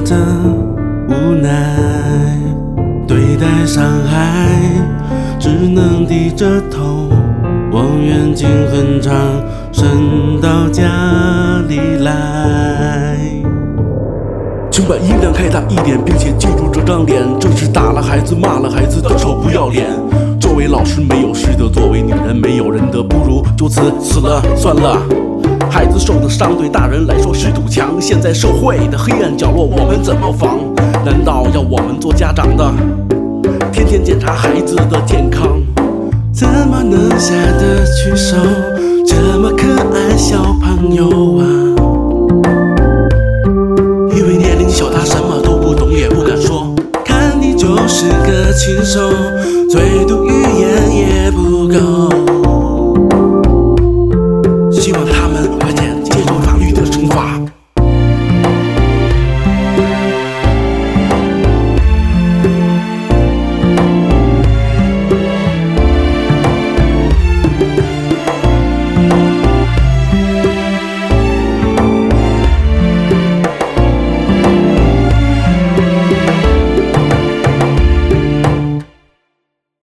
着无奈，对待伤害只能低着头，望远镜很长，伸到家里来。请把音量开大一点，并且记住这张脸，这是打了孩子骂了孩子的臭不要脸。作为老师没有师德，作为女人没有仁德，不如就此死了算了。孩子受的伤对大人来说是堵墙，现在社会的黑暗角落我们怎么防？难道要我们做家长的天天检查孩子的健康？怎么能下得去手？这么可爱小朋友啊！